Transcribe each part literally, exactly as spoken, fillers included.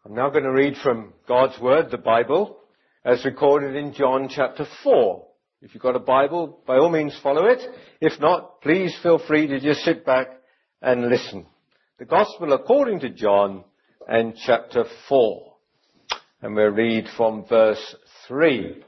I'm now going to read from God's Word, the Bible, as recorded in John chapter four. If you've got a Bible, by all means follow it. If not, please feel free to just sit back and listen. The Gospel according to John and chapter four. And we'll read from verse three.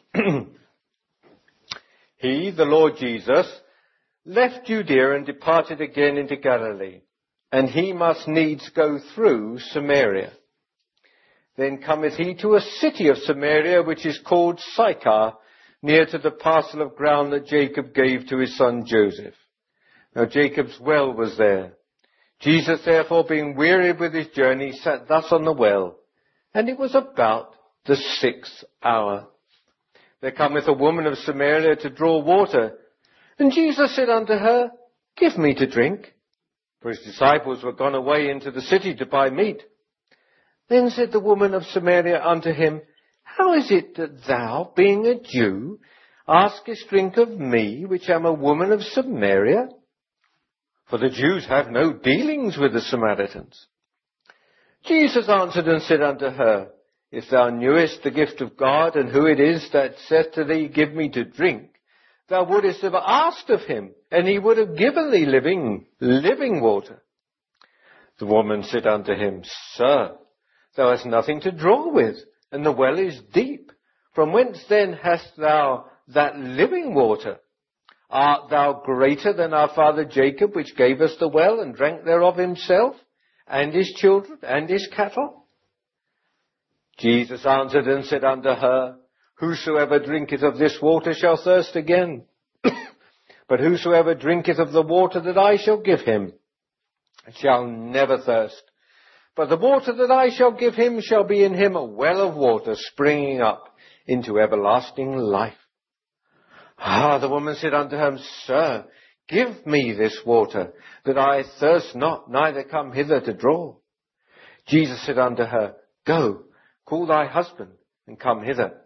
He, the Lord Jesus, left Judea and departed again into Galilee, and he must needs go through Samaria. Then cometh he to a city of Samaria, which is called Sychar, near to the parcel of ground that Jacob gave to his son Joseph. Now Jacob's well was there. Jesus, therefore, being wearied with his journey, sat thus on the well, and it was about the sixth hour. There cometh a woman of Samaria to draw water, and Jesus said unto her, Give me to drink. For his disciples were gone away into the city to buy meat. Then said the woman of Samaria unto him, How is it that thou, being a Jew, askest drink of me, which am a woman of Samaria? For the Jews have no dealings with the Samaritans. Jesus answered and said unto her, If thou knewest the gift of God, and who it is that saith to thee, Give me to drink, thou wouldest have asked of him, and he would have given thee living, living water. The woman said unto him, Sir, thou hast nothing to draw with, and the well is deep. From whence then hast thou that living water? Art thou greater than our father Jacob, which gave us the well, and drank thereof himself, and his children, and his cattle? Jesus answered and said unto her, Whosoever drinketh of this water shall thirst again. But whosoever drinketh of the water that I shall give him shall never thirst. But the water that I shall give him shall be in him a well of water springing up into everlasting life. Ah, the woman said unto him, Sir, give me this water, that I thirst not, neither come hither to draw. Jesus said unto her, Go, call thy husband, and come hither.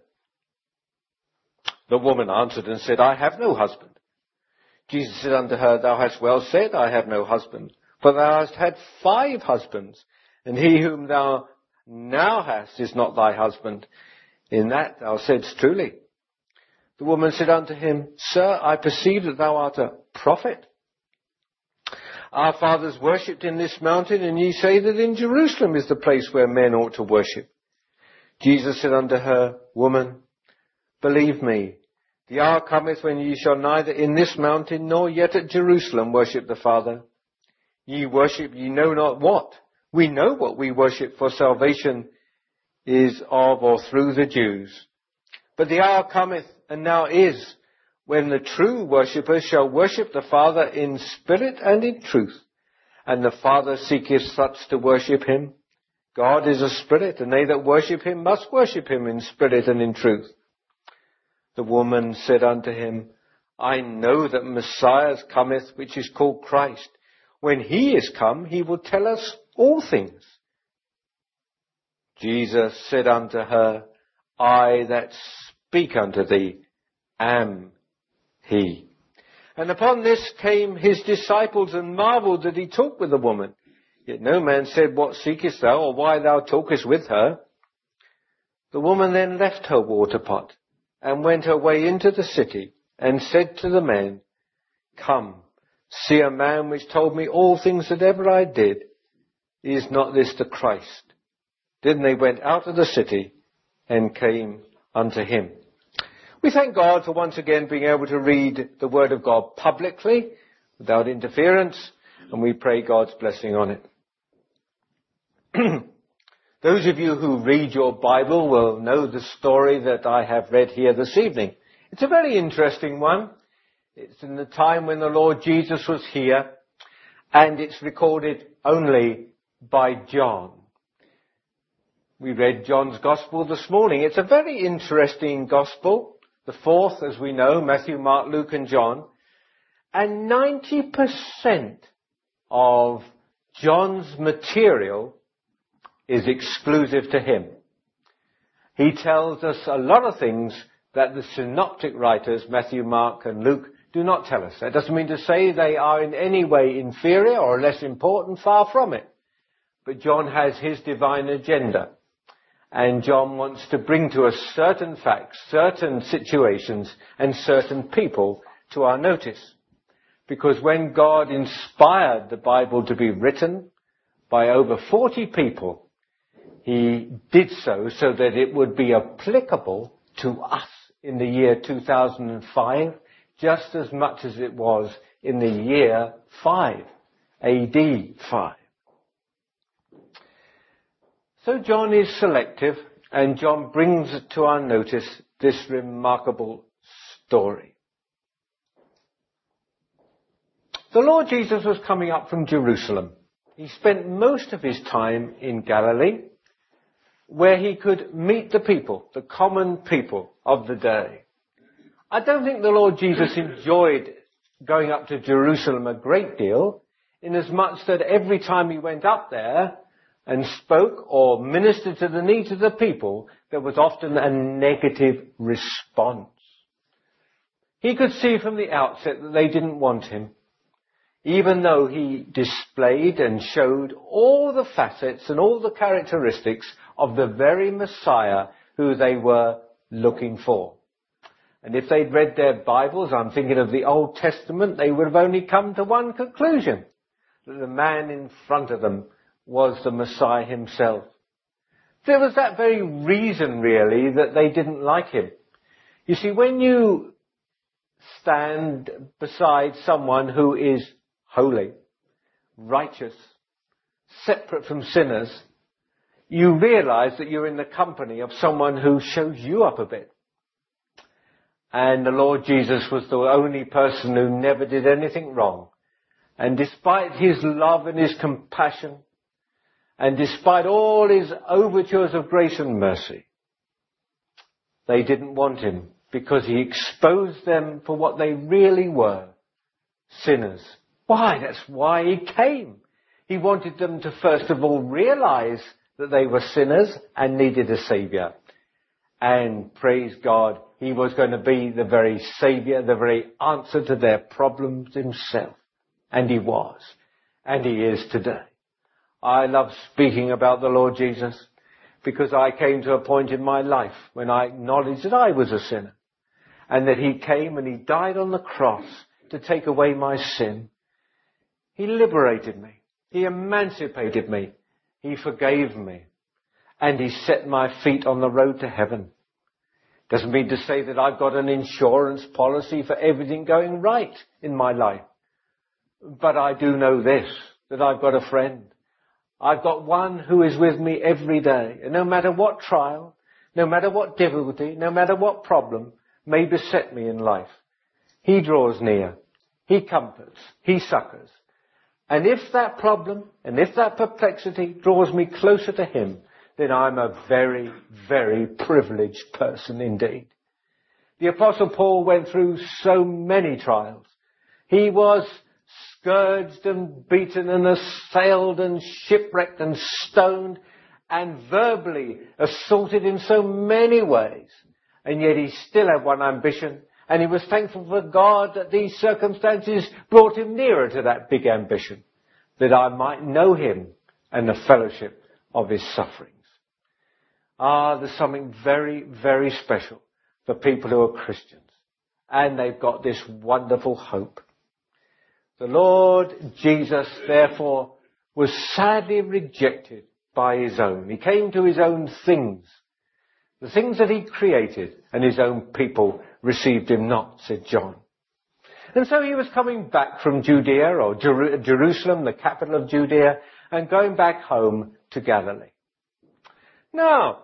The woman answered and said, I have no husband. Jesus said unto her, Thou hast well said, I have no husband, for thou hast had five husbands, and he whom thou now hast is not thy husband. In that thou saidst truly. The woman said unto him, Sir, I perceive that thou art a prophet. Our fathers worshipped in this mountain, and ye say that in Jerusalem is the place where men ought to worship. Jesus said unto her, Woman, believe me, the hour cometh when ye shall neither in this mountain nor yet at Jerusalem worship the Father. Ye worship ye know not what. We know what we worship, for salvation is of or through the Jews. But the hour cometh, and now is, when the true worshippers shall worship the Father in spirit and in truth. And the Father seeketh such to worship him. God is a spirit, and they that worship him must worship him in spirit and in truth. The woman said unto him, I know that Messiah cometh, which is called Christ. When he is come, he will tell us all things. Jesus said unto her, I that speak unto thee am he. And upon this came his disciples and marveled that he talked with the woman. Yet no man said, What seekest thou, or why thou talkest with her? The woman then left her water pot, and went her way into the city, and said to the men, Come, see a man which told me all things that ever I did. Is not this the Christ? Then they went out of the city, and came unto him. We thank God for once again being able to read the Word of God publicly, without interference, and we pray God's blessing on it. Those of you who read your Bible will know the story that I have read here this evening. It's a very interesting one. It's in the time when the Lord Jesus was here, and it's recorded only by John. We read John's Gospel this morning. It's a very interesting Gospel. The fourth, as we know, Matthew, Mark, Luke, and John. And ninety percent of John's material is exclusive to him. He tells us a lot of things that the synoptic writers, Matthew, Mark, and Luke, do not tell us. That doesn't mean to say they are in any way inferior or less important, far from it. but John has his divine agenda. And John wants to bring to us certain facts, certain situations, and certain people to our notice. Because when God inspired the Bible to be written by over forty people, he did so so that it would be applicable to us in the year two thousand five, just as much as it was in the year five, A D five. So John is selective, and John brings to our notice this remarkable story. The Lord Jesus was coming up from Jerusalem. He spent most of his time in Galilee, where he could meet the people, the common people of the day. I don't think the Lord Jesus enjoyed going up to Jerusalem a great deal, inasmuch that every time he went up there and spoke or ministered to the needs of the people, there was often a negative response. He could see from the outset that they didn't want him, even though he displayed and showed all the facets and all the characteristics of the very Messiah who they were looking for. And if they'd read their Bibles, I'm thinking of the Old Testament, they would have only come to one conclusion, that the man in front of them was the Messiah himself. There was that very reason, really, that they didn't like him. You see, when you stand beside someone who is holy, righteous, separate from sinners, you realize that you're in the company of someone who shows you up a bit. And the Lord Jesus was the only person who never did anything wrong. And despite his love and his compassion, and despite all his overtures of grace and mercy, they didn't want him because he exposed them for what they really were, sinners. Why? That's why he came. He wanted them to first of all realize that they were sinners and needed a Saviour. And praise God, he was going to be the very Saviour, the very answer to their problems himself. And he was. And he is today. I love speaking about the Lord Jesus because I came to a point in my life when I acknowledged that I was a sinner and that he came and he died on the cross to take away my sin. He liberated me. He emancipated me. He forgave me. And he set my feet on the road to heaven. Doesn't mean to say that I've got an insurance policy for everything going right in my life. But I do know this, that I've got a friend. I've got one who is with me every day. And no matter what trial, no matter what difficulty, no matter what problem may beset me in life, he draws near. He comforts. He succors. And if that problem and if that perplexity draws me closer to him, then I'm a very, very privileged person indeed. The Apostle Paul went through so many trials. He was scourged and beaten and assailed and shipwrecked and stoned and verbally assaulted in so many ways. And yet he still had one ambition, and he was thankful for God that these circumstances brought him nearer to that big ambition, that I might know him and the fellowship of his sufferings. Ah, there's something very, very special for people who are Christians. And they've got this wonderful hope. The Lord Jesus, therefore, was sadly rejected by his own. He came to his own things, the things that he created, and his own people received him not, said John. And so he was coming back from Judea, or Jer- Jerusalem, the capital of Judea, and going back home to Galilee. Now,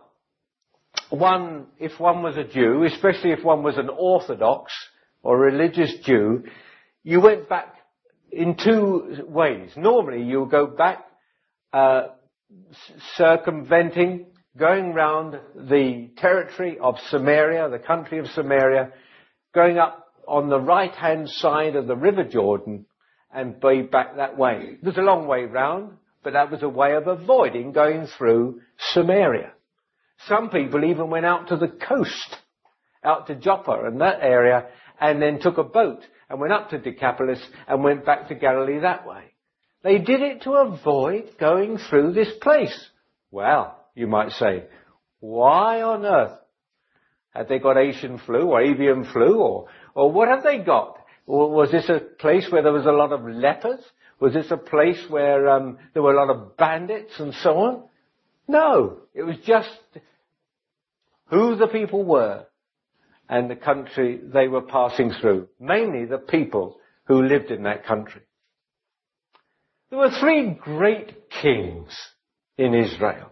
one, if one was a Jew, especially if one was an Orthodox or religious Jew, you went back in two ways. Normally, you would go back uh, circumventing, going round the territory of Samaria, the country of Samaria, going up on the right-hand side of the River Jordan and be back that way. It was a long way round, but that was a way of avoiding going through Samaria. Some people even went out to the coast, out to Joppa and that area, and then took a boat and went up to Decapolis and went back to Galilee that way. They did it to avoid going through this place. Well, you might say, why on earth? Had they got Asian flu or avian flu, or, or what have they got? Or was this a place where there was a lot of lepers? Was this a place where um, there were a lot of bandits and so on? No, it was just who the people were and the country they were passing through, mainly the people who lived in that country. There were three great kings in Israel.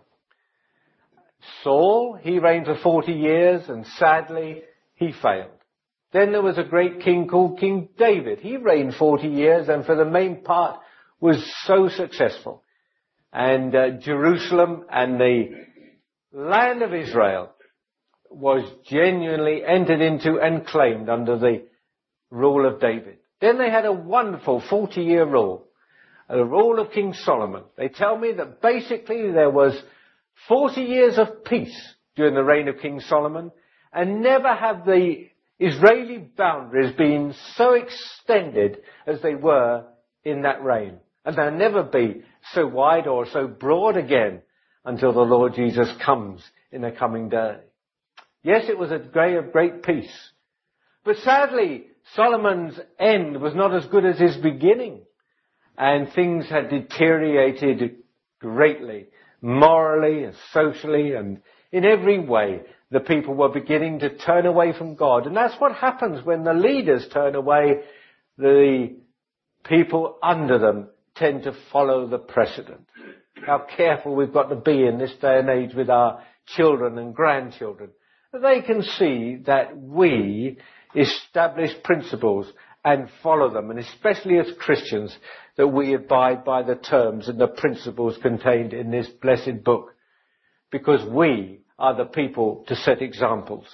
Saul, he reigned for forty years, and sadly, he failed. Then there was a great king called King David. He reigned forty years, and for the main part was so successful. And uh, Jerusalem and the land of Israel was genuinely entered into and claimed under the rule of David. Then they had a wonderful forty-year rule, the rule of King Solomon. They tell me that basically there was forty years of peace during the reign of King Solomon, and never have the Israeli boundaries been so extended as they were in that reign. And they'll never be so wide or so broad again until the Lord Jesus comes in a coming day. Yes, it was a day of great peace. But sadly, Solomon's end was not as good as his beginning. And things had deteriorated greatly, morally and socially, and in every way. The people were beginning to turn away from God. And that's what happens when the leaders turn away. The people under them tend to follow the precedent. How careful we've got to be in this day and age with our children and grandchildren. They can see that we establish principles and follow them, and especially as Christians, that we abide by the terms and the principles contained in this blessed book, because we are the people to set examples.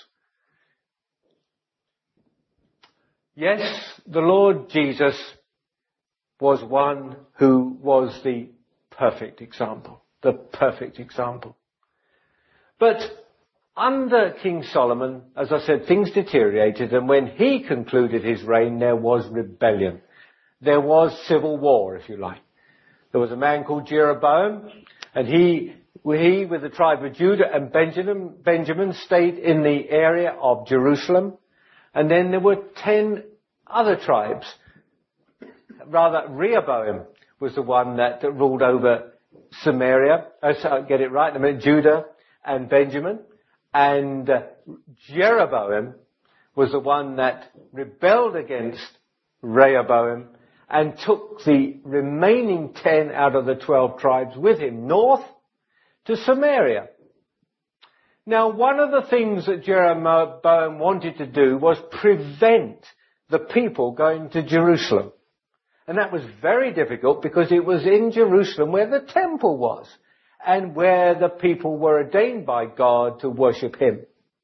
Yes, the Lord Jesus was one who was the perfect example, the perfect example. But under King Solomon, as I said, things deteriorated, and when he concluded his reign, there was rebellion. There was civil war, if you like. There was a man called Jeroboam, and he, he with the tribe of Judah and Benjamin, Benjamin stayed in the area of Jerusalem, and then there were ten other tribes. Rather, Rehoboam was the one that ruled over Samaria. Oh, so get it right. I mean, Judah and Benjamin. And uh, Jeroboam was the one that rebelled against Rehoboam and took the remaining ten out of the twelve tribes with him north to Samaria. Now, one of the things that Jeroboam wanted to do was prevent the people going to Jerusalem. And that was very difficult because it was in Jerusalem where the temple was and where the people were ordained by God to worship him.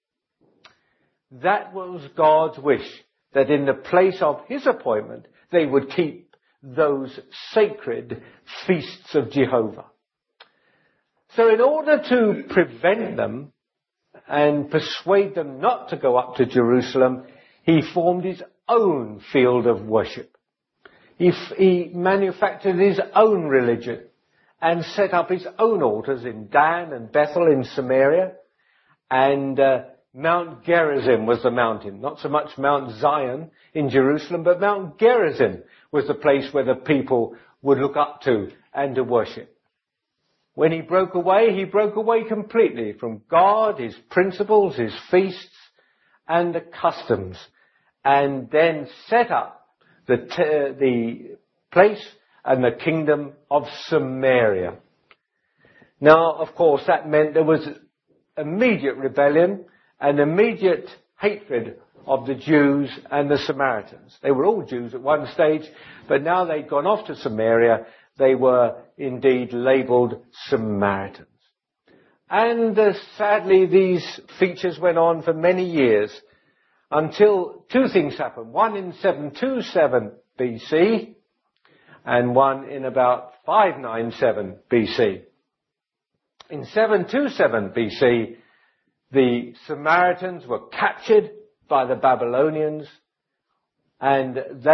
That was God's wish, that in the place of his appointment, they would keep those sacred feasts of Jehovah. So in order to prevent them and persuade them not to go up to Jerusalem, he formed his own field of worship. He, he manufactured his own religion and set up his own altars in Dan and Bethel in Samaria. And uh, Mount Gerizim was the mountain. Not so much Mount Zion in Jerusalem, but Mount Gerizim was the place where the people would look up to and to worship. When he broke away, he broke away completely from God, his principles, his feasts, and the customs, and then set up the, t- the place and the kingdom of Samaria. Now, of course, that meant there was immediate rebellion and immediate hatred of the Jews and the Samaritans. They were all Jews at one stage, but now they'd gone off to Samaria. They were indeed labelled Samaritans. And uh, sadly, these features went on for many years until two things happened. One in seven twenty-seven B C and one in about five ninety-seven B C. In seven twenty-seven B C, the Samaritans were captured by the Babylonians, and they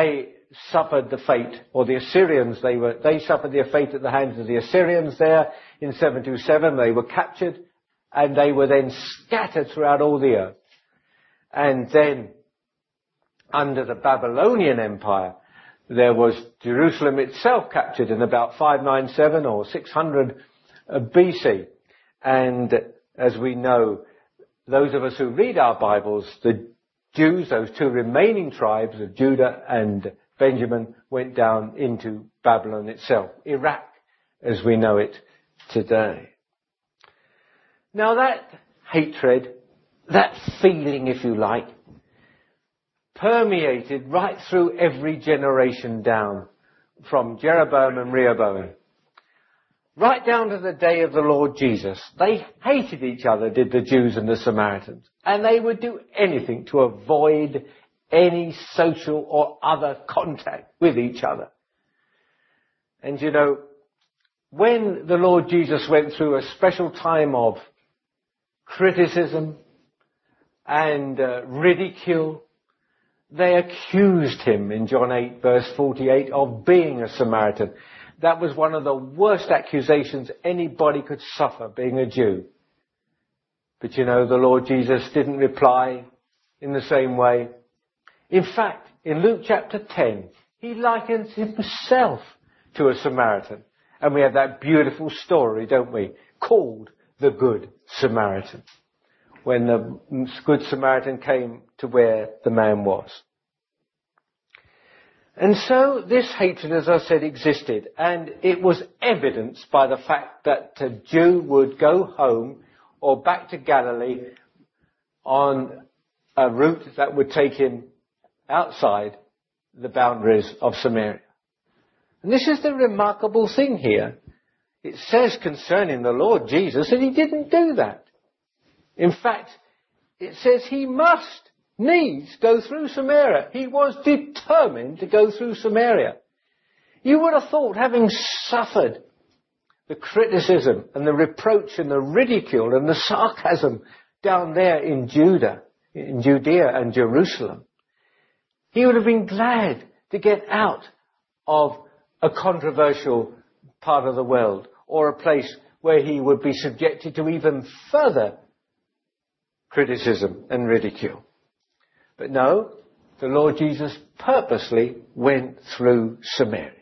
suffered the fate, or the Assyrians, they were, they suffered their fate at the hands of the Assyrians there in seven twenty-seven. They were captured and they were then scattered throughout all the earth. And then under the Babylonian Empire, there was Jerusalem itself captured in about five ninety-seven or six hundred B C. And as we know, those of us who read our Bibles, the Jews, those two remaining tribes of Judah and Benjamin, went down into Babylon itself, Iraq as we know it today. Now that hatred, that feeling, if you like, permeated right through every generation down from Jeroboam and Rehoboam. Right down to the day of the Lord Jesus. They hated each other, did the Jews and the Samaritans. And they would do anything to avoid any social or other contact with each other. And you know, when the Lord Jesus went through a special time of criticism and uh, ridicule, they accused him in John eight verse forty-eight of being a Samaritan. That was one of the worst accusations anybody could suffer, being a Jew. But you know, the Lord Jesus didn't reply in the same way. In fact, in Luke chapter ten, he likens himself to a Samaritan. And we have that beautiful story, don't we, called the Good Samaritan, when the Good Samaritan came to where the man was. And so this hatred, as I said, existed, and it was evidenced by the fact that a Jew would go home or back to Galilee on a route that would take him outside the boundaries of Samaria. And this is the remarkable thing here. It says concerning the Lord Jesus that he didn't do that. In fact, it says he must needs go through Samaria. He was determined to go through Samaria. You would have thought, having suffered the criticism and the reproach and the ridicule and the sarcasm down there in Judah, in Judea and Jerusalem, he would have been glad to get out of a controversial part of the world, or a place where he would be subjected to even further criticism and ridicule. But no, the Lord Jesus purposely went through Samaria.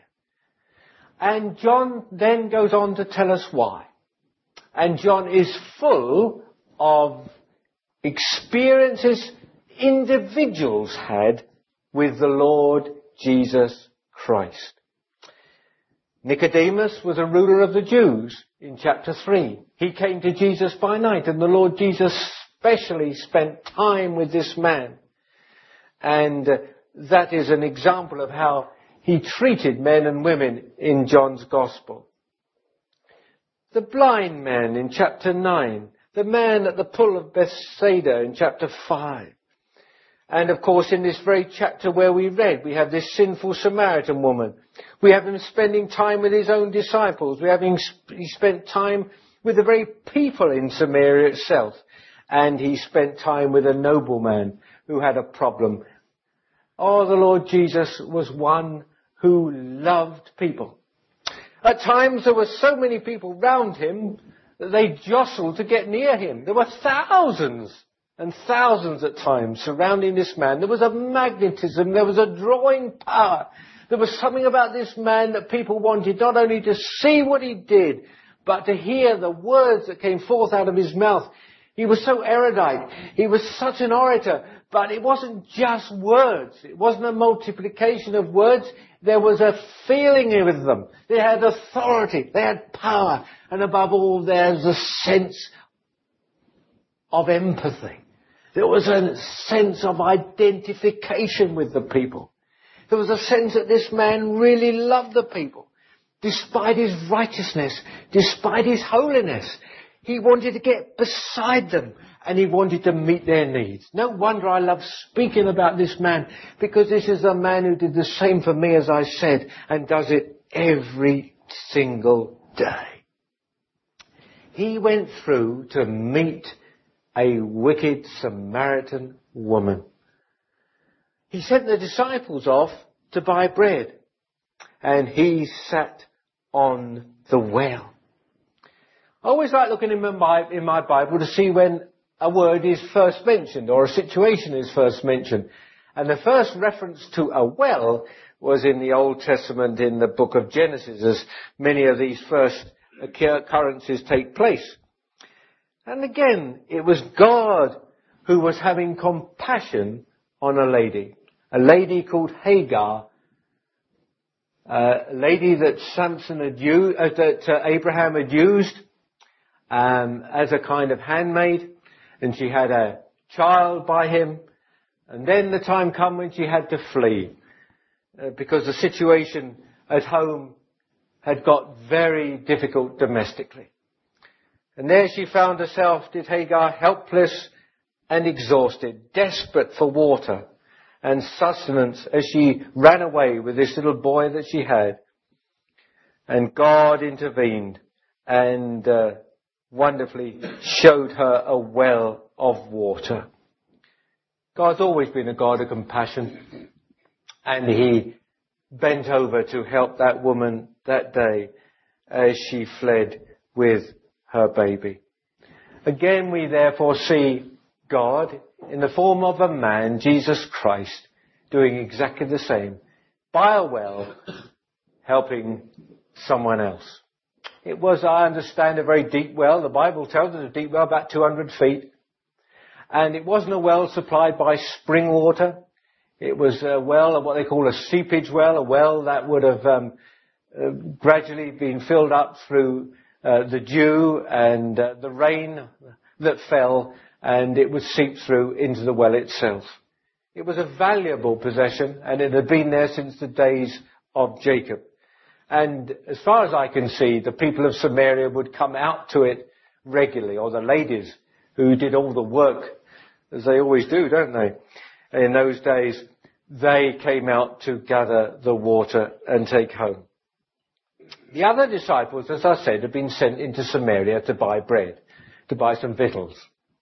And John then goes on to tell us why. And John is full of experiences individuals had with the Lord Jesus Christ. Nicodemus was a ruler of the Jews in chapter three. He came to Jesus by night, and the Lord Jesus specially spent time with this man. And uh, that is an example of how he treated men and women in John's Gospel. The blind man in chapter nine. The man at the pool of Bethsaida in chapter five. And of course in this very chapter where we read, we have this sinful Samaritan woman. We have him spending time with his own disciples. We have him he spent time with the very people in Samaria itself. And he spent time with a nobleman who had a problem. Oh, the Lord Jesus was one who loved people. At times there were so many people round him that they jostled to get near him. There were thousands and thousands at times surrounding this man. There was a magnetism, there was a drawing power. There was something about this man that people wanted not only to see what he did, but to hear the words that came forth out of his mouth. He was so erudite. He was such an orator. But it wasn't just words. It wasn't a multiplication of words. There was a feeling with them. They had authority. They had power. And above all, there's a sense of empathy. There was a sense of identification with the people. There was a sense that this man really loved the people. Despite his righteousness, despite his holiness, he wanted to get beside them and he wanted to meet their needs. No wonder I love speaking about this man, because this is a man who did the same for me, as I said, and does it every single day. He went through to meet a wicked Samaritan woman. He sent the disciples off to buy bread. And he sat on the well. I always like looking in my, in my Bible to see when a word is first mentioned or a situation is first mentioned. And the first reference to a well was in the Old Testament in the book of Genesis, as many of these first occurrences take place. And again, it was God who was having compassion on a lady, a lady called Hagar, a lady that Samson had used, uh, that uh, Abraham had used um, as a kind of handmaid, and she had a child by him. And then the time came when she had to flee uh, because the situation at home had got very difficult domestically. And there she found herself, did Hagar, helpless and exhausted, desperate for water and sustenance as she ran away with this little boy that she had. And God intervened and uh, wonderfully showed her a well of water. God's always been a God of compassion, and he bent over to help that woman that day as she fled with her baby. Again, we therefore see God in the form of a man, Jesus Christ, doing exactly the same, by a well, helping someone else. It was, I understand, a very deep well. The Bible tells us a deep well, about two hundred feet. And it wasn't a well supplied by spring water. It was a well, what they call a seepage well, a well that would have um, uh, gradually been filled up through uh, the dew and uh, the rain that fell, and it would seep through into the well itself. It was a valuable possession, and it had been there since the days of Jacob. And as far as I can see, the people of Samaria would come out to it regularly, or the ladies who did all the work, as they always do, don't they? In those days, they came out to gather the water and take home. The other disciples, as I said, had been sent into Samaria to buy bread, to buy some victuals.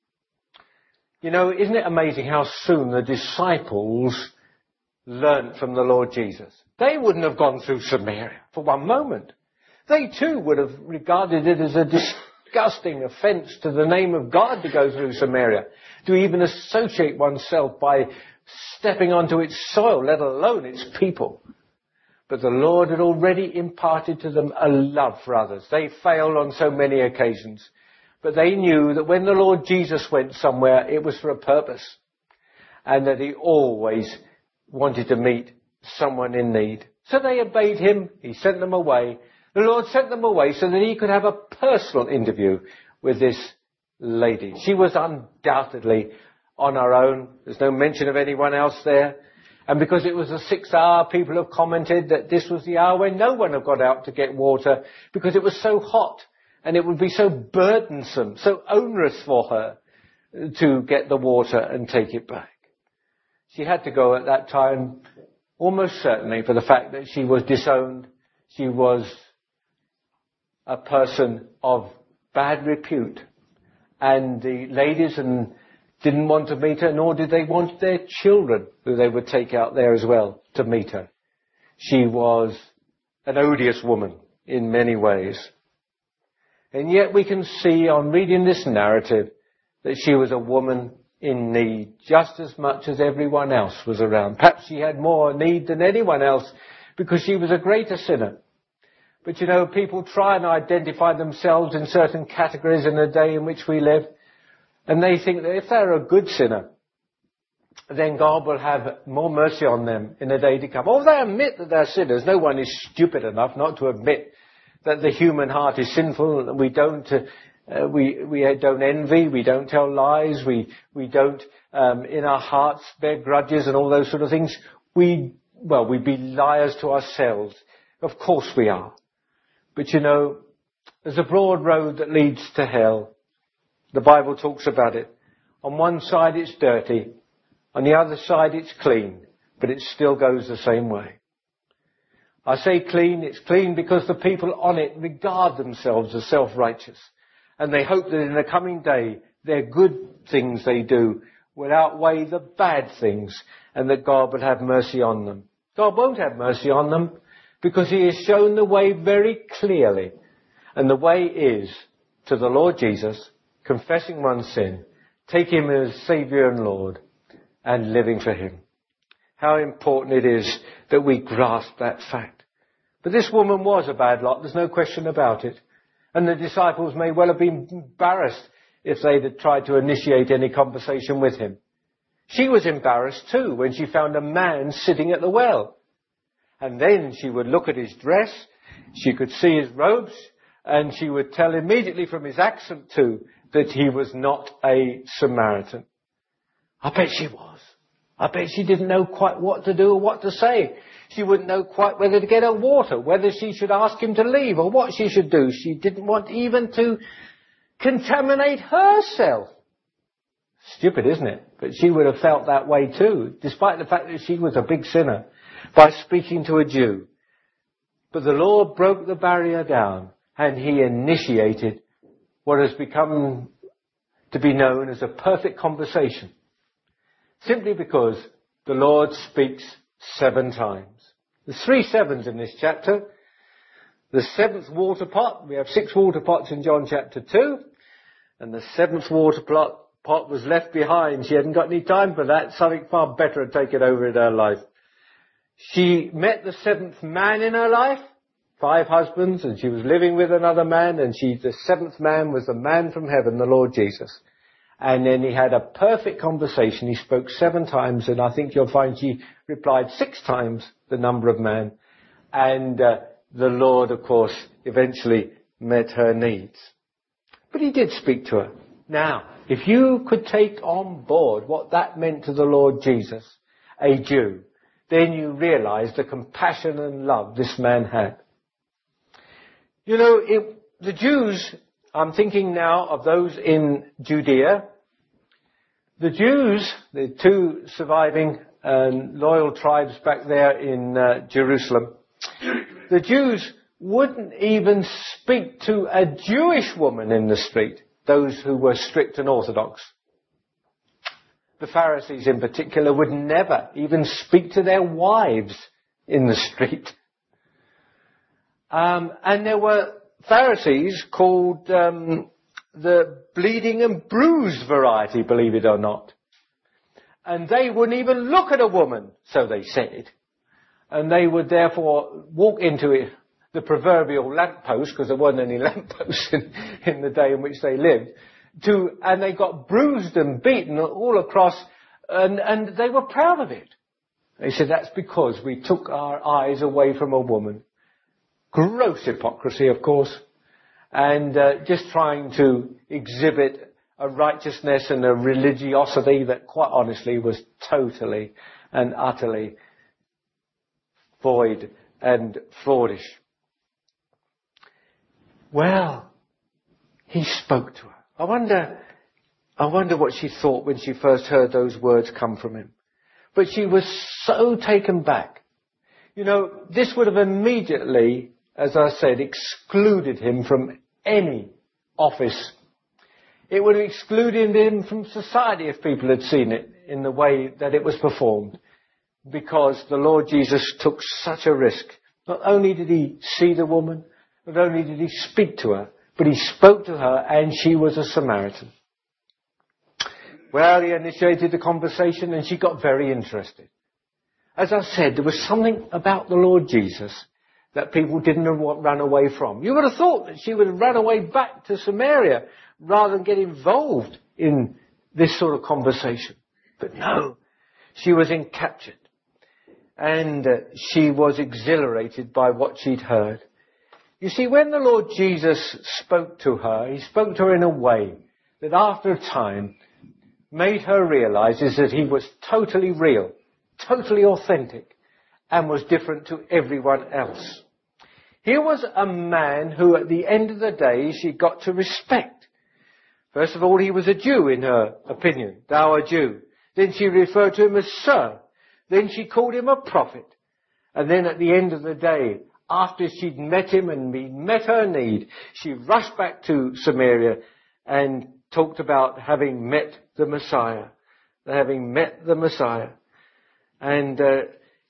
You know, isn't it amazing how soon the disciples learnt from the Lord Jesus? They wouldn't have gone through Samaria for one moment. They too would have regarded it as a disgusting offence to the name of God to go through Samaria, to even associate oneself by stepping onto its soil, let alone its people. But the Lord had already imparted to them a love for others. They failed on so many occasions, but they knew that when the Lord Jesus went somewhere, it was for a purpose, and that he always wanted to meet someone in need. So they obeyed him. He sent them away. The Lord sent them away so that he could have a personal interview with this lady. She was undoubtedly on her own. There's no mention of anyone else there. And because it was the sixth hour, people have commented that this was the hour when no one had got out to get water because it was so hot and it would be so burdensome, so onerous for her to get the water and take it back. She had to go at that time, almost certainly, for the fact that she was disowned. She was a person of bad repute. And the ladies and didn't want to meet her, nor did they want their children, who they would take out there as well, to meet her. She was an odious woman in many ways. And yet we can see on reading this narrative that she was a woman in need just as much as everyone else was around. Perhaps she had more need than anyone else because she was a greater sinner. But you know, people try and identify themselves in certain categories in the day in which we live. And they think that if they're a good sinner, then God will have more mercy on them in the day to come. Or they admit that they're sinners. No one is stupid enough not to admit that the human heart is sinful. We don't, uh, we, we don't envy. We don't tell lies. We, we don't, um, in our hearts bear grudges and all those sort of things. We, well, we be liars to ourselves. Of course we are. But you know, there's a broad road that leads to hell. The Bible talks about it. On one side it's dirty. On the other side it's clean. But it still goes the same way. I say clean. It's clean because the people on it regard themselves as self-righteous. And they hope that in the coming day, their good things they do will outweigh the bad things. And that God will have mercy on them. God won't have mercy on them because he has shown the way very clearly. And the way is to the Lord Jesus, confessing one's sin, taking him as Saviour and Lord, and living for him. How important it is that we grasp that fact. But this woman was a bad lot, there's no question about it. And the disciples may well have been embarrassed if they'd had tried to initiate any conversation with him. She was embarrassed too when she found a man sitting at the well. And then she would look at his dress, she could see his robes, and she would tell immediately from his accent too that he was not a Samaritan. I bet she was. I bet she didn't know quite what to do or what to say. She wouldn't know quite whether to get her water, whether she should ask him to leave or what she should do. She didn't want even to contaminate herself. Stupid, isn't it? But she would have felt that way too, despite the fact that she was a big sinner, by speaking to a Jew. But the Lord broke the barrier down and he initiated what has become to be known as a perfect conversation. Simply because the Lord speaks seven times. There's three sevens in this chapter. The seventh water pot, we have six water pots in John chapter two, and the seventh water pot, pot was left behind. She hadn't got any time for that. Something far better had taken over in her life. She met the seventh man in her life, five husbands, and she was living with another man, and she, the seventh man was the man from heaven, the Lord Jesus. And then he had a perfect conversation. He spoke seven times, and I think you'll find she replied six times the number of man. And uh, the Lord, of course, eventually met her needs. But he did speak to her. Now, if you could take on board what that meant to the Lord Jesus, a Jew, then you realize the compassion and love this man had. You know, it, the Jews, I'm thinking now of those in Judea. The Jews, the two surviving uh, loyal tribes back there in uh, Jerusalem, the Jews wouldn't even speak to a Jewish woman in the street, those who were strict and orthodox. The Pharisees in particular would never even speak to their wives in the street. Um, and there were Pharisees called um, the bleeding and bruised variety, believe it or not. And they wouldn't even look at a woman, so they said. And they would therefore walk into it, the proverbial lamppost, because there weren't any lampposts in, in the day in which they lived, to, and they got bruised and beaten all across, and, and they were proud of it. They said, that's because we took our eyes away from a woman. Gross hypocrisy, of course, and uh, just trying to exhibit a righteousness and a religiosity that quite honestly was totally and utterly void and fraudish. Well, he spoke to her. I wonder, I wonder what she thought when she first heard those words come from him. But she was so taken back. You know, this would have immediately, as I said, excluded him from any office. It would have excluded him from society if people had seen it in the way that it was performed. Because the Lord Jesus took such a risk. Not only did he see the woman, not only did he speak to her, but he spoke to her and she was a Samaritan. Well, he initiated the conversation and she got very interested. As I said, there was something about the Lord Jesus that people didn't run away from. You would have thought that she would have run away back to Samaria rather than get involved in this sort of conversation. But no, she was encaptured. And uh, she was exhilarated by what she'd heard. You see, when the Lord Jesus spoke to her, he spoke to her in a way that after a time made her realize is that he was totally real, totally authentic, and was different to everyone else. Here was a man who at the end of the day she got to respect. First of all, he was a Jew in her opinion, thou a Jew. Then she referred to him as sir. Then she called him a prophet. And then at the end of the day, after she'd met him and he met her need, she rushed back to Samaria and talked about having met the Messiah. Having met the Messiah. And uh,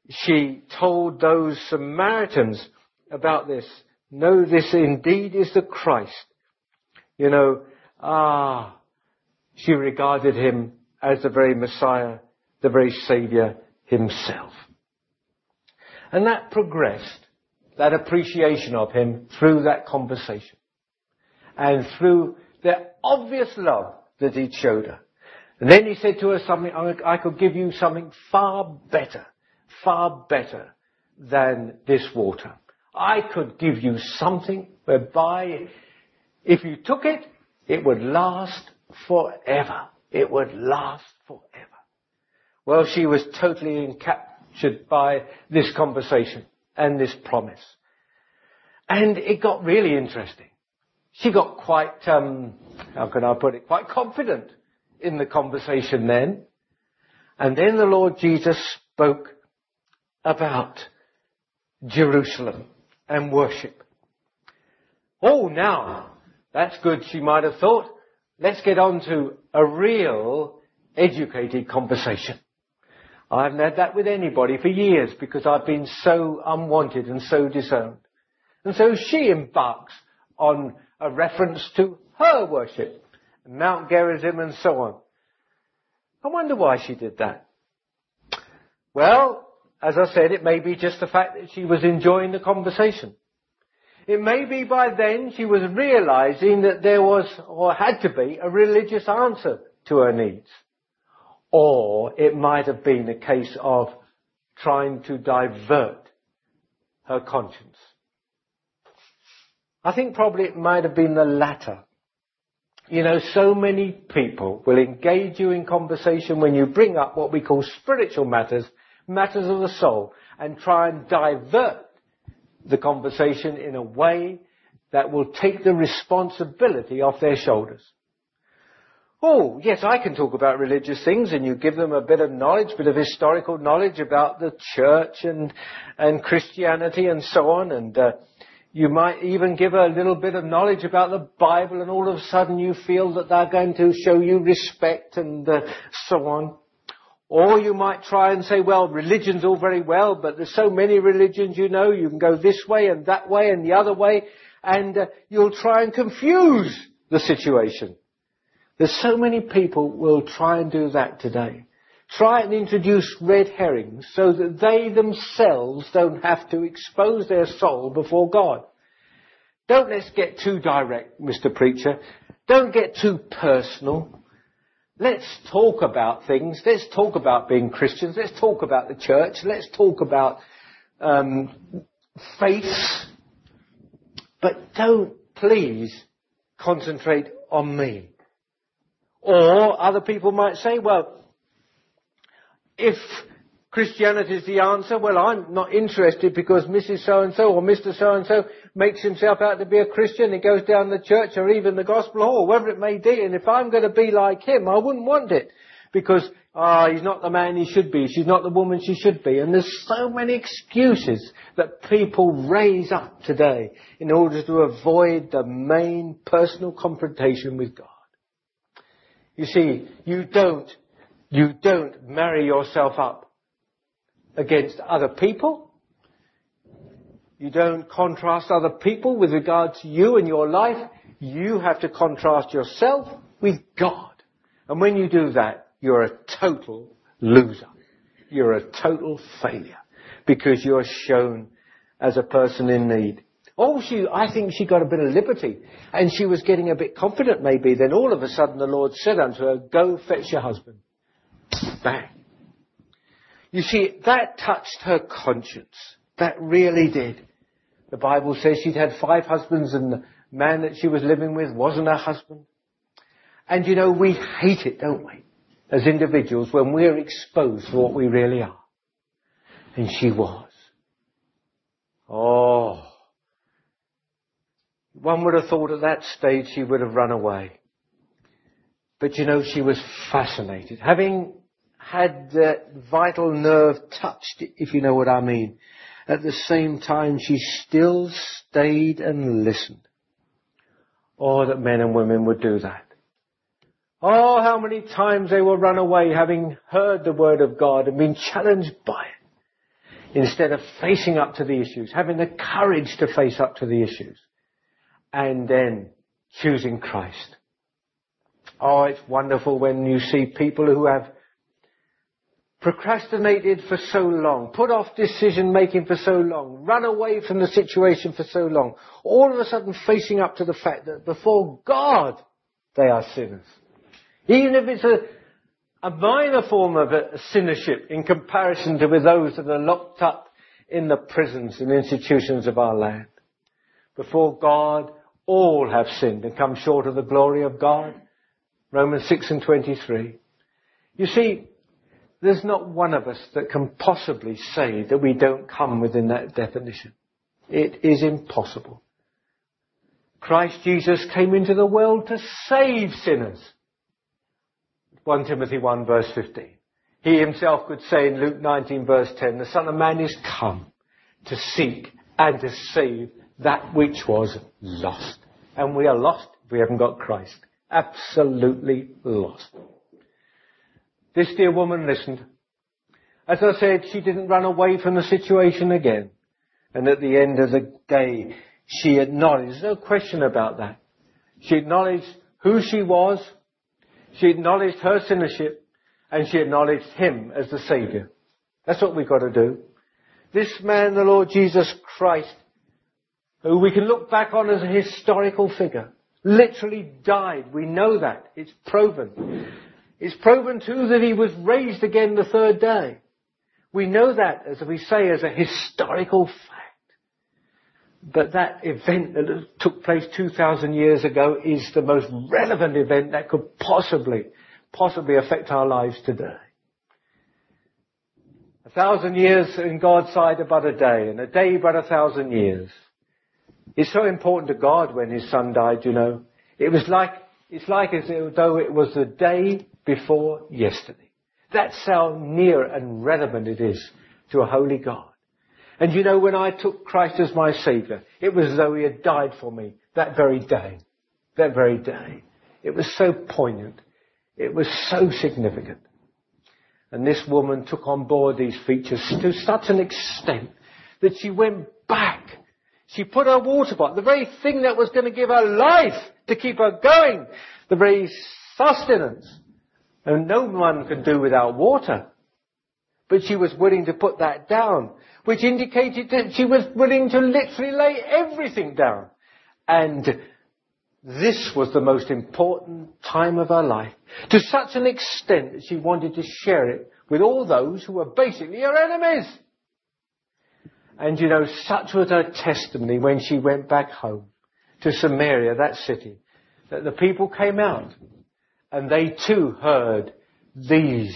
she told those Samaritans about this. No, this indeed is the Christ. You know, ah, she regarded him as the very Messiah, the very Saviour himself. And that progressed, that appreciation of him through that conversation. And through the obvious love that he showed her. And then he said to her something, I could give you something far better, far better than this water. I could give you something whereby if you took it, it would last forever. It would last forever. Well, she was totally encaptured by this conversation and this promise. And it got really interesting. She got quite, um, how can I put it, quite confident in the conversation then. And then the Lord Jesus spoke about Jerusalem and worship. Oh, now, that's good, she might have thought. Let's get on to a real educated conversation. I haven't had that with anybody for years because I've been so unwanted and so disowned. And so she embarks on a reference to her worship, Mount Gerizim and so on. I wonder why she did that. Well, as I said, it may be just the fact that she was enjoying the conversation. It may be by then she was realizing that there was, or had to be, a religious answer to her needs. Or it might have been a case of trying to divert her conscience. I think probably it might have been the latter. You know, so many people will engage you in conversation when you bring up what we call spiritual matters, matters of the soul, and try and divert the conversation in a way that will take the responsibility off their shoulders. Oh, yes, I can talk about religious things, and you give them a bit of knowledge, bit of historical knowledge about the church and and Christianity and so on, and uh, you might even give a little bit of knowledge about the Bible, and all of a sudden you feel that they're going to show you respect and uh, so on. Or you might try and say, well, religion's all very well, but there's so many religions, you know, you can go this way and that way and the other way, and uh, you'll try and confuse the situation. There's so many people will try and do that today. Try and introduce red herrings so that they themselves don't have to expose their soul before God. Don't let's get too direct, Mister Preacher. Don't get too personal. Let's talk about things. Let's talk about being Christians. Let's talk about the church. Let's talk about um, faith. But don't, please, concentrate on me. Or other people might say, well, if Christianity is the answer, well, I'm not interested because Missus So-and-so or Mister So-and-so makes himself out to be a Christian. He goes down the church or even the gospel hall, whatever it may be. And if I'm going to be like him, I wouldn't want it because ah, oh, he's not the man he should be. She's not the woman she should be. And there's so many excuses that people raise up today in order to avoid the main personal confrontation with God. You see, you don't You don't marry yourself up against other people. You don't contrast other people with regard to you and your life. You have to contrast yourself with God. And when you do that, you're a total loser. You're a total failure because you're shown as a person in need. Oh, she, I think she got a bit of liberty and she was getting a bit confident maybe. Then all of a sudden the Lord said unto her, go fetch your husband. Bang. You see, that touched her conscience. That really did. The Bible says she'd had five husbands and the man that she was living with wasn't her husband. And you know, we hate it, don't we? As individuals when we're exposed to what we really are. And she was. Oh. One would have thought at that stage she would have run away. But you know, she was fascinated. Having had the vital nerve touched, if you know what I mean, at the same time she still stayed and listened. Oh, that men and women would do that. Oh, how many times they will run away having heard the word of God and been challenged by it. instead of facing up to the issues, having the courage to face up to the issues, and then choosing Christ. Oh, it's wonderful when you see people who have procrastinated for so long, put off decision making for so long, run away from the situation for so long, all of a sudden facing up to the fact that before God they are sinners. Even if it's a, a minor form of a, a sinnership in comparison to with those that are locked up in the prisons and institutions of our land. Before God, all have sinned and come short of the glory of God. Romans six and twenty-three. You see, there's not one of us that can possibly say that we don't come within that definition. It is impossible. Christ Jesus came into the world to save sinners. First Timothy one verse fifteen. He himself could say in Luke nineteen verse ten, the Son of Man is come to seek and to save that which was lost. And we are lost if we haven't got Christ. Absolutely lost. This dear woman listened. As I said, she didn't run away from the situation again. And at the end of the day, she acknowledged, no question about that. She acknowledged who she was. She acknowledged her sinnership. And she acknowledged him as the Saviour. That's what we've got to do. This man, the Lord Jesus Christ, who we can look back on as a historical figure, literally died. We know that. It's proven. It's proven too that he was raised again the third day. We know that, as we say, as a historical fact. But that event that took place two thousand years ago is the most relevant event that could possibly, possibly affect our lives today. A thousand years in God's sight are but a day, and a day but a thousand years. It's so important to God when his son died, you know. It was like, it's like as though it was the day before yesterday. That's how near and relevant it is to a holy God. And you know, when I took Christ as my Saviour, it was as though he had died for me that very day. That very day. It was so poignant. It was so significant. And this woman took on board these features to such an extent that she went back. She put her water bottle, the very thing that was going to give her life to keep her going, the very sustenance. And no one can do without water. But she was willing to put that down, which indicated that she was willing to literally lay everything down. And this was the most important time of her life, to such an extent that she wanted to share it with all those who were basically her enemies. And you know, such was her testimony when she went back home to Samaria, that city, that the people came out and they too heard these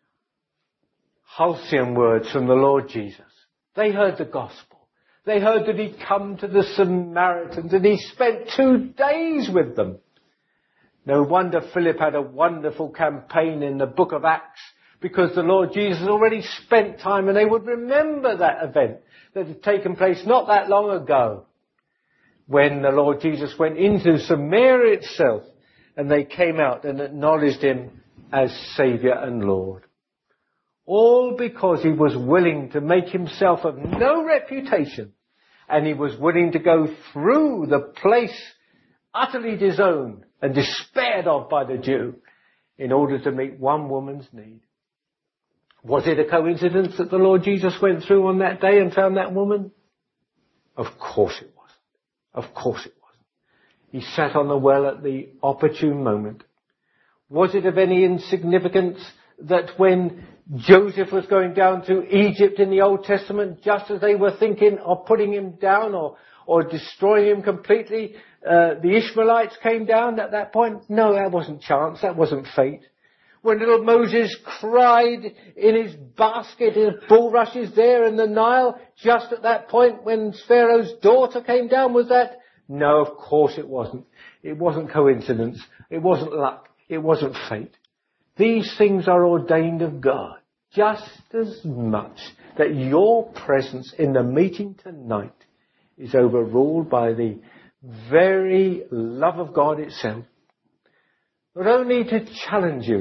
halcyon words from the Lord Jesus. They heard the gospel. They heard that he'd come to the Samaritans and he spent two days with them. No wonder Philip had a wonderful campaign in the book of Acts, because the Lord Jesus already spent time and they would remember that event that had taken place not that long ago, when the Lord Jesus went into Samaria itself and they came out and acknowledged him as Saviour and Lord. All because he was willing to make himself of no reputation, and he was willing to go through the place utterly disowned and despaired of by the Jew in order to meet one woman's need. Was it a coincidence that the Lord Jesus went through on that day and found that woman? Of course it wasn't. Of course it wasn't. He sat on the well at the opportune moment. Was it of any insignificance that when Joseph was going down to Egypt in the Old Testament, just as they were thinking of putting him down or, or destroying him completely, uh, the Ishmaelites came down at that point? No, that wasn't chance. That wasn't fate. When little Moses cried in his basket, his bulrushes there in the Nile, just at that point when Pharaoh's daughter came down, was that? No, of course it wasn't. It wasn't coincidence. It wasn't luck. It wasn't fate. These things are ordained of God, just as much that your presence in the meeting tonight is overruled by the very love of God itself. Not only to challenge you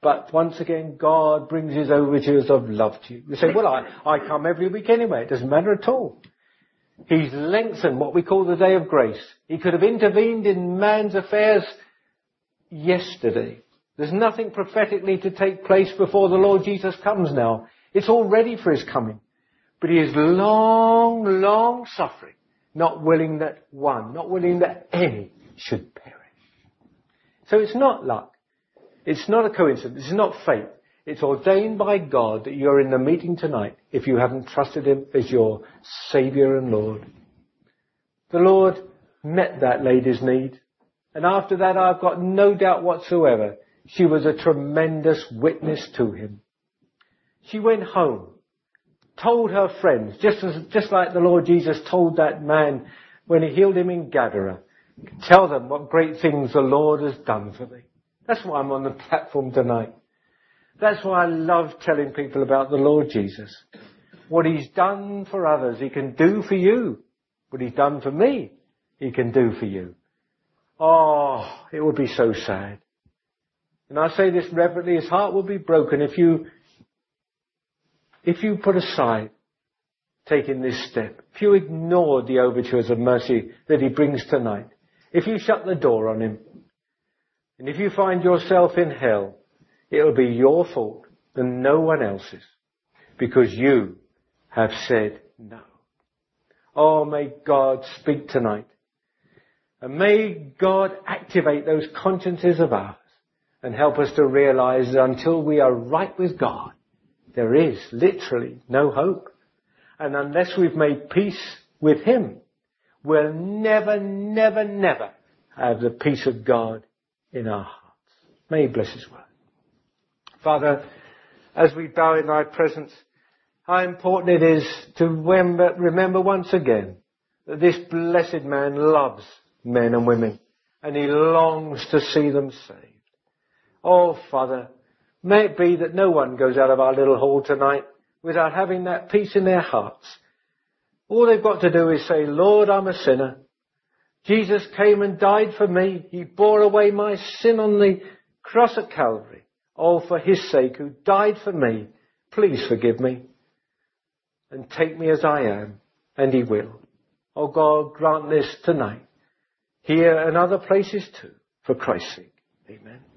But once again, God brings his overtures of love to you. You say, well, I, I come every week anyway. It doesn't matter at all. He's lengthened what we call the day of grace. He could have intervened in man's affairs yesterday. There's nothing prophetically to take place before the Lord Jesus comes now. It's all ready for his coming. But he is long, long suffering, not willing that one, not willing that any should perish. So it's not luck. It's not a coincidence. It's not fate. It's ordained by God that you're in the meeting tonight if you haven't trusted him as your Saviour and Lord. The Lord met that lady's need. And after that, I've got no doubt whatsoever, she was a tremendous witness to him. She went home, told her friends, just as, just like the Lord Jesus told that man when he healed him in Gadara. Tell them what great things the Lord has done for me. That's why I'm on the platform tonight. That's why I love telling people about the Lord Jesus. What he's done for others, he can do for you. What he's done for me, he can do for you. Oh, it would be so sad. And I say this reverently, his heart will be broken if you, if you put aside taking this step. If you ignore the overtures of mercy that he brings tonight. If you shut the door on him. And if you find yourself in hell, it'll be your fault and no one else's, because you have said no. Oh, may God speak tonight. And may God activate those consciences of ours and help us to realize that until we are right with God, there is literally no hope. And unless we've made peace with him, we'll never, never, never have the peace of God in our hearts. May he bless his word. Father, as we bow in thy presence, how important it is to remember, remember once again that this blessed man loves men and women and he longs to see them saved. Oh, Father, may it be that no one goes out of our little hall tonight without having that peace in their hearts. All they've got to do is say, Lord, I'm a sinner. Jesus came and died for me. He bore away my sin on the cross at Calvary. Oh, for his sake, who died for me, please forgive me and take me as I am. And he will. Oh God, grant this tonight, here and other places too, for Christ's sake. Amen.